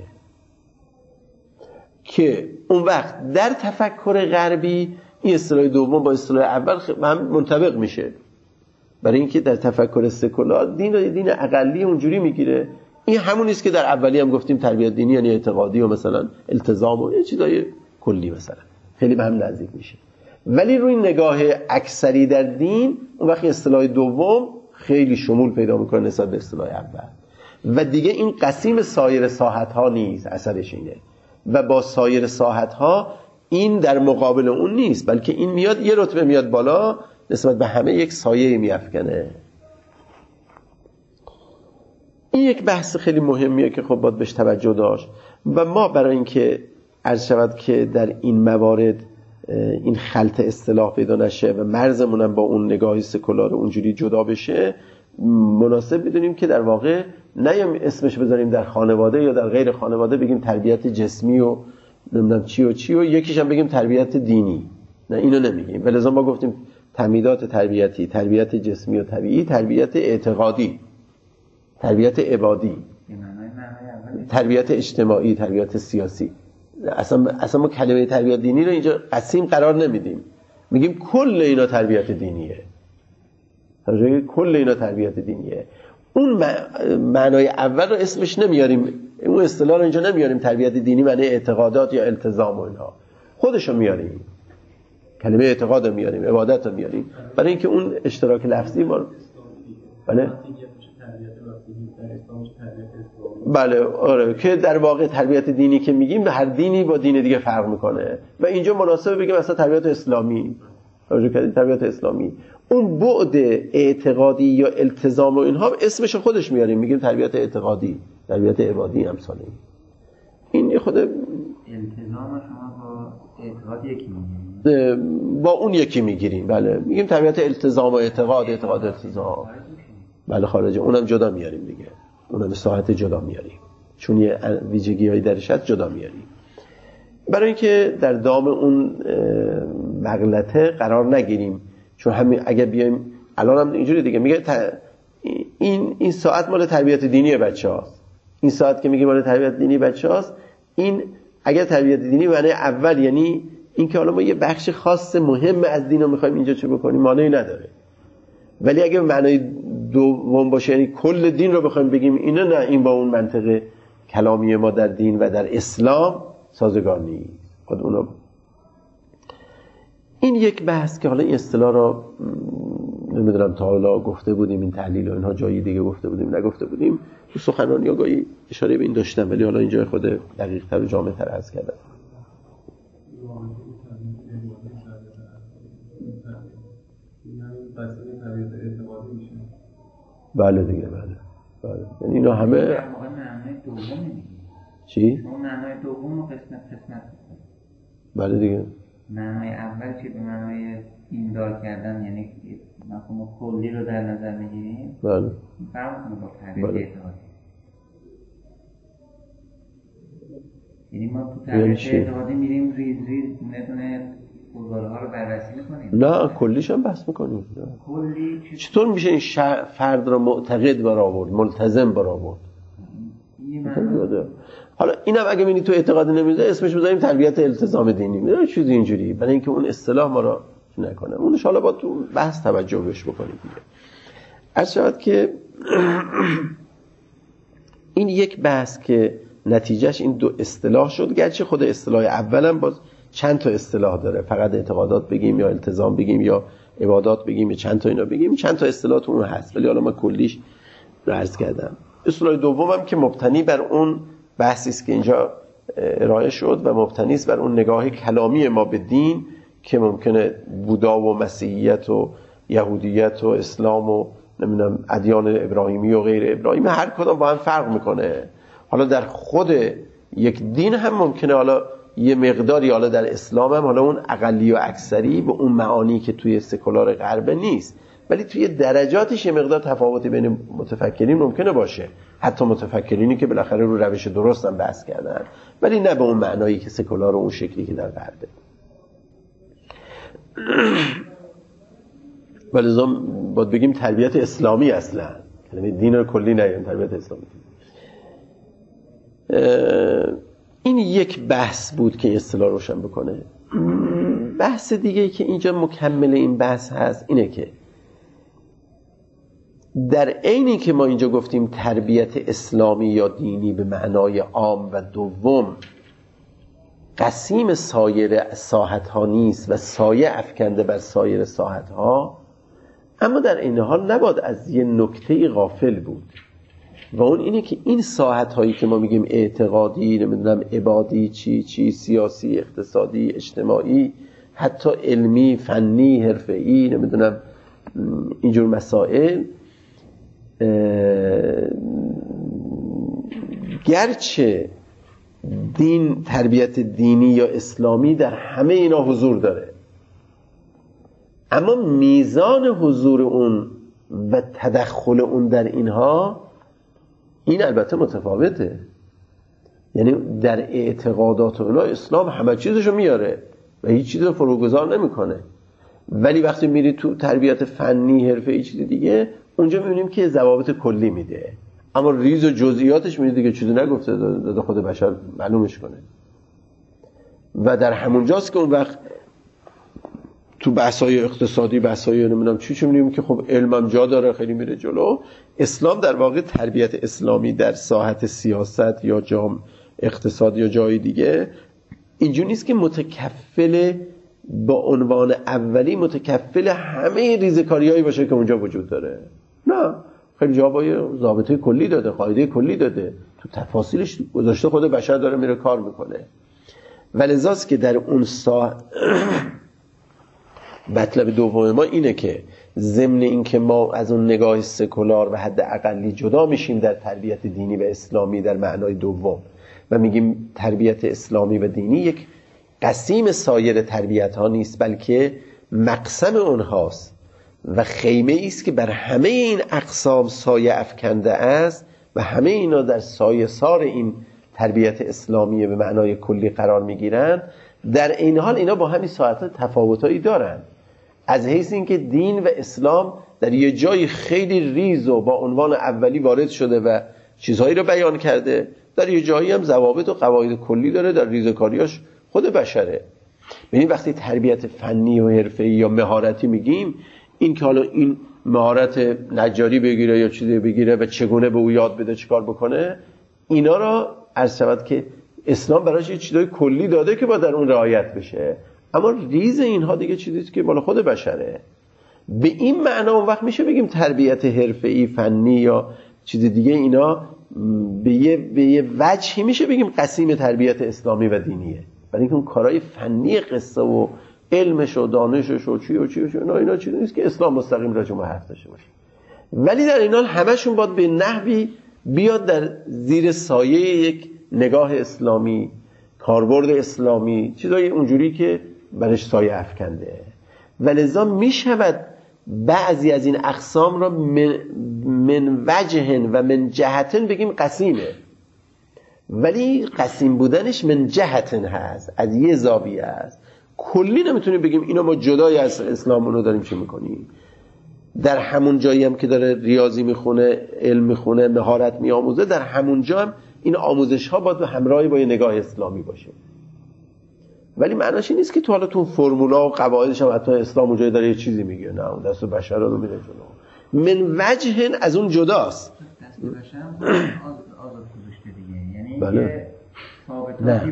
که اون وقت در تفکر غربی این اصطلاح دوم با اصطلاح اول هم منطبق میشه. برای اینکه در تفکر سکولار دین اقلی اونجوری میگیره. این همون نیست که در اولی هم گفتیم تربیت دینی یعنی اعتقادی و مثلا التزام و چیزای کلی مثلا، خیلی به هم نزدیک میشه. ولی روی نگاه اکثری در دین اون وقت اصطلاح دوم خیلی شمول پیدا میکنه نسبت به اصطلاح اول و دیگه این قسیم سایر ساحت ها نیست، اثرش اینه. و با سایر ساحت ها این در مقابل اون نیست، بلکه این میاد یه رتبه میاد بالا، نسبت به همه یک سایه میافکنه. این یک بحث خیلی مهمیه که خب باید بهش توجه داشت و ما برای اینکه عرض شود که در این موارد این خلط اصطلاح پیدا نشه و مرزمون هم با اون نگاهی سکولار اونجوری جدا بشه، مناسب بدونیم که در واقع نیام اسمش بذاریم در خانواده یا در غیر خانواده بگیم تربیت جسمی و نمیدونم چی و یکیش هم بگیم تربیت دینی. نه اینو نمیگیم. ولذا ما گفتیم تمیدات تربیتی، تربیت جسمی و طبیعی، تربیت اعتقادی، تربیت عبادی، تربیت اجتماعی، تربیت سیاسی. اصلا ما کلمه تربیت دینی رو اینجا قسیم قرار نمیدیم، میگیم کل اینا تربیت دینیه. کل اینا تربیت دینیه. اون معنای اول رو اسمش نمیاریم، اون اصطلاح رو اینجا نمیاریم تربیت دینی معنی اعتقادات یا التزام و اینا، خودشو میاریم، کلمه اعتقاد رو میاریم، عبادت رو میاریم، برای اینکه اون اشتراک لفظی ما بله آره که در واقع تربیت دینی که میگیم هر دینی با دین دیگه فرق میکنه و اینجا مناسبه بگیم اصلا تربیت اسلامی، تربیت اسلامی اون بعد اعتقادی یا التزام و اینها اسمش خودش میاریم، میگیم تربیت اعتقادی، تربیت عبادی امثال این خود التزام شما با اعتقاد یکی میگیم، با اون یکی میگیریم. بله میگیم تربیت التزام و اعتقاد التزام، بله خارجه اونم جدا میاریم دیگه، اونم ساعت جدا میاریم چون یه ویژگی‌هایی درش هست جدا میاریم، برای اینکه در دام اون مغلطه قرار نگیریم. چون همین اگه بیایم الان هم اینجوری دیگه میگه این ساعت مال تربیت دینی بچه‌هاست. این ساعت که میگه مال تربیت دینی بچه‌هاست، این اگر تربیت دینی معنی اول یعنی این که حالا ما یه بخش خاص مهم از دین رو میخوایم اینجا چه بکنیم معنی نداره. ولی اگه معنی دوم باشه یعنی کل دین رو بخوایم بگیم اینه، نه، این با اون منطق کلامی ما در دین و در اسلام سازگار نیست. خود اونا این یک بحث که حالا این اصطلاح رو نمیدونم تا حالا گفته بودیم، این تحلیل و اینها جایی دیگه گفته بودیم نگفته بودیم، تو سخنرانی گاهی اشاره به این داشتم، ولی حالا اینجا خود دقیق‌تر و جامع‌تر عرض کردم. بله دیگه، بله. یعنی اینا همه معنای دوم چی؟ اون معنای دوم قسمت بله دیگه. معنای اول که به معنای ایندار کردن یعنی مفهوم کلی رو در نظر میگیریم، بله. فرق میکنه با تعریف اعتقادی. یعنی ما تو تعریف اعتقادی میریم ریز دونه گزاره‌ها رو بررسی میکنیم. نه، کلیش هم بحث میکنیم. کلی چطور میشه این فرد را معتقد برآورد، ملتزم برآورد؟ حالا اینم اگه ببینید تو اعتقاد نمیده اسمش بذاریم تربیت التزام دینی، میره چیزی اینجوری، برای اینکه اون اصطلاح ما را نکنه. اونش حالا با تو بحث توجه بهش بکنید دیگه. عرض شود که این یک بحث که نتیجهش این دو اصطلاح شد، گرچه خود اصطلاح اولم باز چند تا اصطلاح داره، فقط اعتقادات بگیم یا التزام بگیم یا عبادات بگیم یا چند تا اینا بگیم، چند تا اصطلاح تو اون هست، ولی حالا ما کلیش رو عرض کردم. اصطلاح دومم که مبتنی بر اون بحثی است که اینجا ارائه شد و مبتنی است بر اون نگاه کلامی ما به دین که ممکنه بودا و مسیحیت و یهودیت و اسلام و نمیدونم ادیان ابراهیمی و غیر ابراهیمی هر کدام با هم فرق میکنه. حالا در خود یک دین هم ممکنه حالا یه مقداری، حالا در اسلام هم حالا اون اقلی و اکثری به اون معانی که توی سکولار غرب نیست، ولی توی درجاتش یه مقدار تفاوتی بین متفکرین ممکنه باشه، حتی متفکرینی که بالاخره رو روش درست هم بحث کردن، ولی نه به اون معنایی که سکولار و اون شکلی که در غربه. ولی باید بگیم تربیت اسلامی اصلا، کلمه دین رو کلی نگیم، تربیت اسلامی. این یک بحث بود که اصطلاح روشن بکنه. بحث دیگه که اینجا مکمل این بحث هست اینه که در عینی که ما اینجا گفتیم تربیت اسلامی یا دینی به معنای عام و دوم قسیم سایر ساحت ها نیست و سایه افکنده بر سایر ساحت ها، اما در این حال نباید از یه نکته غافل بود و اون اینه که این ساحت هایی که ما میگیم اعتقادی، نمیدونم عبادی، چی سیاسی، اقتصادی، اجتماعی، حتی علمی، فنی، حرفه‌ای، نمیدونم اینجور مسائل، گرچه دین، تربیت دینی یا اسلامی در همه اینا حضور داره، اما میزان حضور اون و تدخل اون در اینها این البته متفاوته. یعنی در اعتقادات اونا اسلام همه چیزشو میاره و هیچ چیز رو فروگذار نمیکنه، ولی وقتی میری تو تربیت فنی، حرفه‌ای، چیز دیگه، اونجا میبینیم که ضوابط کلی میده، اما ریز و جزئیاتش میده دیگه چیزی نگفته، داده خود بشر معلومش کنه. و در همون جاست که اون وقت تو بحث‌های اقتصادی، بحث‌های نمیدونم چی می‌بینیم که خب علمم جا داره، خیلی میره جلو. اسلام در واقع تربیت اسلامی در ساحت سیاست یا اقتصاد یا جای دیگه اینجوری نیست که متکفل با عنوان اولی متکفل همه ریزکاریایی باشه که اونجا وجود داره. نه، خیلی جوابای ضابطه کلی داده، قاعده کلی داده، تو تفاصیلش گذاشته، خود بشر داره میره کار میکنه. ولذاست که در اون مطلب دوم ما اینه که ضمن این که ما از اون نگاه سکولار و حد اقلی جدا میشیم در تربیت دینی و اسلامی در معنای دوم و میگیم تربیت اسلامی و دینی یک قسیم سایر تربیت ها نیست، بلکه مقسم اونهاست و خیمه است که بر همه این اقسام سایه افکنده است و همه اینا در سایه سار این تربیت اسلامی به معنای کلی قرار میگیرن. در این حال اینا با همین ساعت تفاوتایی دارن، از حیث اینکه دین و اسلام در یه جای خیلی ریز و با عنوان اولی وارد شده و چیزهایی رو بیان کرده، در یه جایی هم ضوابط و قواعد کلی داره، در ریزکاریاش خود بشره. ببین وقتی تربیت فنی و حرفه‌ای یا مهارتی میگیم، این که حالا این مهارت نجاری بگیره یا چیزی بگیره و چگونه به او یاد بده چیکار بکنه، اینا را عرض شود که اسلام براش یه چیزای کلی داده که با در اون رعایت بشه، اما ریز اینها دیگه چیزیست که بالا خود بشره. به این معنا اون وقت میشه بگیم تربیت حرفه‌ای فنی یا چیز دیگه اینا به یه وجهی میشه بگیم قسیم تربیت اسلامی و دینیه، ولی اینکه اون کارهای فنی قصه و علمش و دانشش و چی و اینا چیزی نیست که اسلام مستقیم راجع به حرف داشته باشه. ولی در این حال همشون باید به نحوی بیاد در زیر سایه یک نگاه اسلامی، کاربرد اسلامی، چیزای اونجوری که برش سایه افکنده. ولذا میشود بعضی از این اقسام را من وجهن و من جهتن بگیم قسیمه، ولی قسیم بودنش من جهتن هست، از یه زاویه است. کلی نمیتونیم بگیم اینا ما جدای از اسلام رو داریم چی میکنیم. در همون جایی هم که داره ریاضی میخونه، علم میخونه، مهارت میآموزه، در همون جا هم این آموزش ها باید همراهی با یه نگاه اسلامی باشه. ولی معناش این نیست که تو حالا تو فرمولا و قواعدش هم حتی اسلام اونجایی داره یه چیزی میگه، نه اون دست بشر رو میره جلو. من وجهن از اون جداست. دست بشر هم آزاد گذاشته دیگه، یعنی بله. نه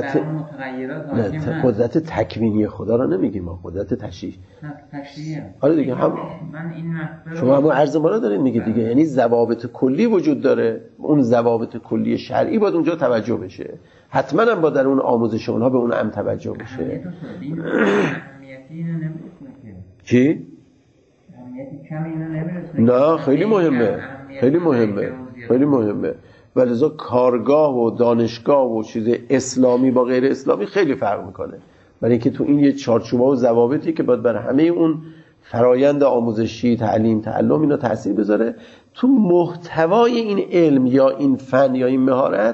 قدرت تکوینی خدا رو نمیگیم، ما قدرت تشریع. آره دیگه هم من این شما هم عرض ما رو دارین میگه دیگه، یعنی ضوابط کلی وجود داره، اون ضوابط کلی شرعی باید اونجا توجه بشه، حتما هم با در اون آموزش اونها به اون هم توجه بشه. اهمیتی اینو نمیرسونه که چی؟ اهمیتی کمی اینو نمیرسونه. نه خیلی مهمه، خیلی مهمه. ولذا کارگاه و دانشگاه و چیز اسلامی با غیر اسلامی خیلی فرق میکنه، برای اینکه تو این یه چارچوبه و ضوابطی که باید بر همه اون فرایند آموزشی، تعلیم، تعلم اینا تأثیر بذاره، تو محتوای این علم یا این فن یا این مهارت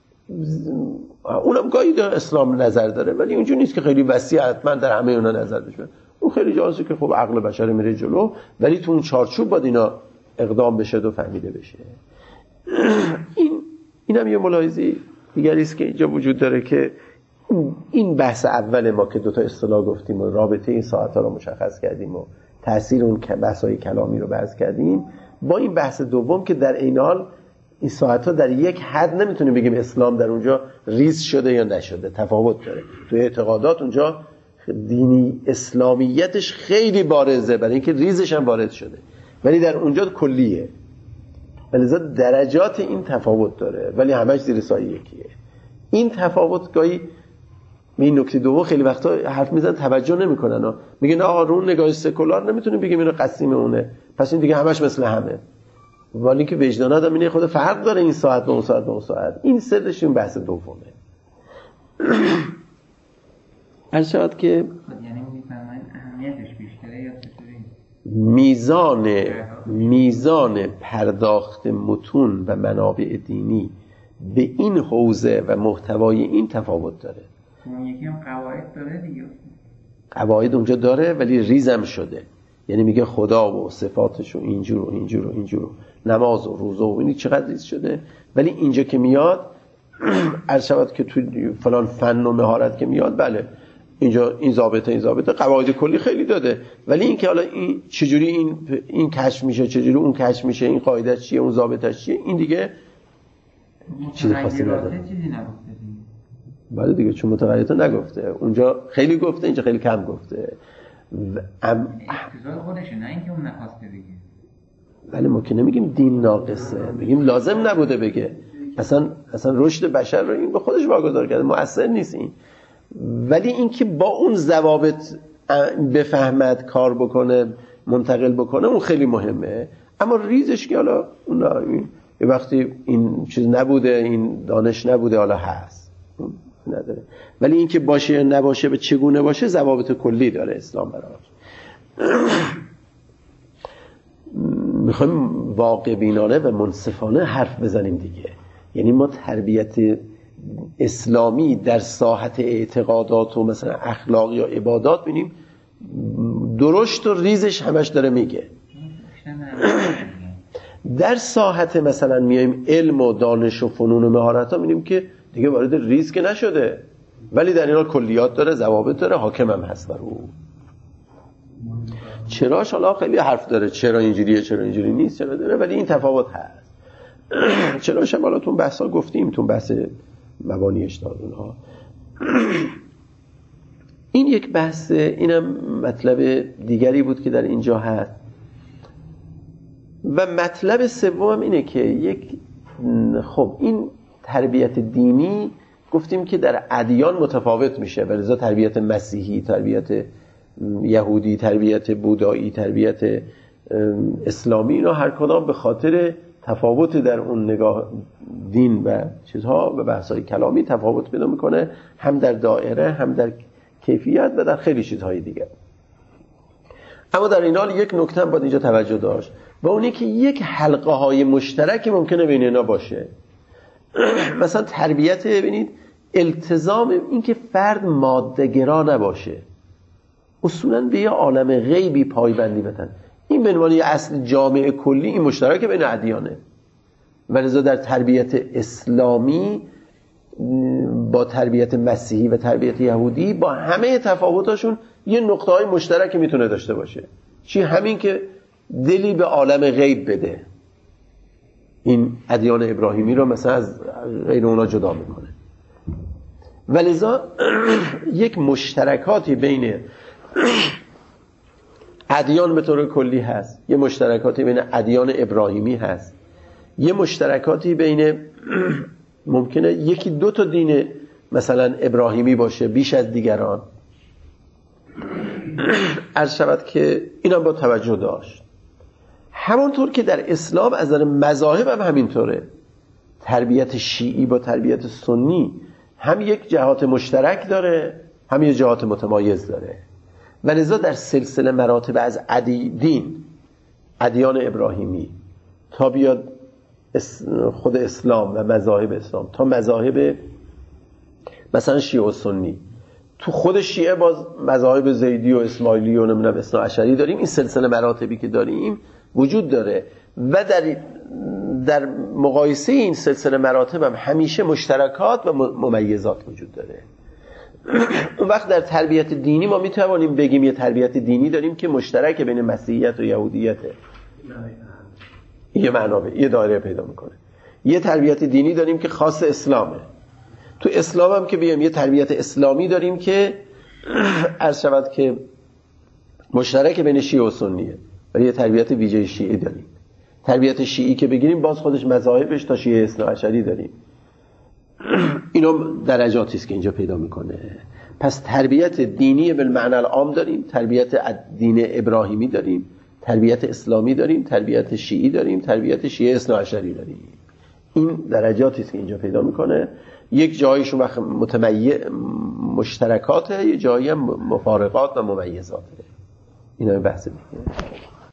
اونم گاهی در اسلام نظر داره، ولی اونجوری نیست که خیلی وسیع حتما در همه اونا نظر بشه. اون خیلی جاست که خب عقل بشر میره جلو، ولی تو اون چارچوب باید اینا اقدام بشه و فهمیده بشه. این هم یه ملاحظه دیگری است که اینجا وجود داره که این بحث اول ما که دوتا اصطلاح گفتیم و رابطه این ساعت‌ها رو مشخص کردیم و تأثیر اون بحث‌های کلامی رو بحث کردیم، با این بحث دوم که در این حال این ساعت‌ها در یک حد نمیتونیم بگیم اسلام در اونجا ریز شده یا نشده، تفاوت داره. تو اعتقادات اونجا دینی اسلامیتش خیلی بارزه، برای اینکه ریزش هم وارد شده، ولی در اونجا کلیه. ولذا درجات این تفاوت داره، ولی همش زیر سایه یکیه. این تفاوت گاهی این نکته دوم خیلی وقتا حرف میزنن توجه نمیکنن، میگن آقا رو نگاه سکولار نمیتونیم بگیم اینو قسیم اونه، پس این دیگه همش مثل همه. ولی که وجدان آدم اینه خود فرق داره این ساعت با اون ساعت با اون ساعت. این سرش این بحث دومه. عرض شد که یعنی میفهمن اهمیتش بیشتره یا چطوری؟ میزان پرداخت متون و منابع دینی به این حوزه و محتوای این تفاوت داره. اون یکی هم قواعد داره دیگه. قواعد اونجا داره ولی ریزم شده، یعنی میگه خدا و صفاتش و اینجور و اینجور و اینجور و نماز و روزه و اینی چقدر ریز شده. ولی اینجا که میاد عرض شود که تو فلان فن و مهارت که میاد، بله اینجا این ضابطه قواعد کلی خیلی داده، ولی این که حالا این چجوری این کشف میشه، چجوری اون کشف میشه، این قاعده چیه، اون ضابطش چیه، این دیگه چیزی خاصی نداره. بله دیگه، چون متغیرات نگفته، اونجا خیلی گفته، اینجا خیلی کم گفته. اقتضای خودشه، نه اینکه اون نخواسته بگه. بله ما که نمیگیم دین ناقصه، میگیم لازم نبوده بگه. اصلا رشد بشر رو این به خودش واگذار کرده، مؤثر نیست این. ولی این که با اون ضوابط بفهمد، کار بکنه، منتقل بکنه، اون خیلی مهمه. اما ریزش که حالا یه وقتی این چیز نبوده، این دانش نبوده، حالا هست نداره. ولی این که باشه یا نباشه، به چگونه باشه، ضوابط کلی داره اسلام براش. میخوایم واقع بینانه و منصفانه حرف بزنیم دیگه. یعنی ما تربیت اسلامی در ساحت اعتقادات و مثلا اخلاق یا عبادات بینیم درشت و ریزش همش داره میگه. در ساحت مثلا میایم علم و دانش و فنون و مهارت ها میبینیم که دیگه وارد ریز که نشده، ولی در اینا کلیات داره، ضوابط داره، حاکم هم هست بر او. چراش حالا خیلی حرف داره، چرا اینجوریه چرا اینجوری نیست، چرا داره، ولی این تفاوت هست. چراش هم حالا تو بحثا گفتیم، تو بحث مبانی اشتاد اونها. این یک بحث، اینم مطلب دیگری بود که در اینجا هست. و مطلب سوم اینه که خب این تربیت دینی گفتیم که در ادیان متفاوت میشه، ولذا تربیت مسیحی، تربیت یهودی، تربیت بودایی، تربیت اسلامی، اینا هر کدام به خاطر تفاوت در اون نگاه دین و چیزها و بحث‌های کلامی تفاوت پیدا میکنه، هم در دائره، هم در کیفیت و در خیلی چیزهای دیگه. اما در این حال یک نکته باید اینجا توجه داشت و اونی که یک حلقه های مشترکی ممکنه بین اینا باشه. مثلا تربیت، ببینید التزام این که فرد ماده‌گرا نباشه، اصولاً به یه عالم غیبی پایبندی بدن، این به عنوان یه اصل جامع کلی، این مشترک بین ادیانه. ولذا در تربیت اسلامی با تربیت مسیحی و تربیت یهودی با همه تفاوتاشون یه نقطه‌های مشترکی میتونه داشته باشه. چی؟ همین که دلی به عالم غیب بده. این ادیان ابراهیمی رو مثلا از غیر اونا جدا میکنه. ولذا یک مشترکاتی بین ادیان به طور کلی هست، یه مشترکاتی بین ادیان ابراهیمی هست، یه مشترکاتی بین ممکنه یکی دو تا دین مثلا ابراهیمی باشه بیش از دیگران. عرض شود که اینا با توجه داشت. همونطور که در اسلام از نظر مذاهب هم همینطوره. تربیت شیعی با تربیت سنی هم یک جهات مشترک داره، هم یک جهات متمایز داره. و لذا در سلسله مراتب از ادیان ابراهیمی تا بیاد خود اسلام و مذاهب اسلام تا مذاهب مثلا شیعه و سنی، تو خود شیعه باز مذاهب زیدی و اسماعیلی و نمیدونم اثنا عشری داریم. این سلسله مراتبی که داریم وجود داره و در مقایسه این سلسله مراتب هم همیشه مشترکات و ممیزات وجود داره. اون وقت در تربیت دینی ما میتوانیم بگیم یه تربیت دینی داریم که مشترک بین مسیحیت و یهودیته، یه معنا یه دایره پیدا میکنه. یه تربیت دینی داریم که خاص اسلامه. تو اسلام هم که بیایم یه تربیت اسلامی داریم که عرض شود که مشترک بین شیعه و سنیه، ولی یه تربیت ویژه شیعی داریم. تربیت شیعی که بگیریم باز خودش مذاهبش تا شیعه اثنا عشری داریم. اینو درجاتی است که اینجا پیدا میکنه. پس تربیت دینی بالمعنی العام داریم، تربیت دین ابراهیمی داریم، تربیت اسلامی داریم، تربیت شیعی داریم، تربیت شیعه اثنا عشری داریم. این درجاتی است که اینجا پیدا میکنه. یک جایشون وقت مشترکاته، یک جایی هم مفارقات و ممیزاته. اینا بحث دیگه.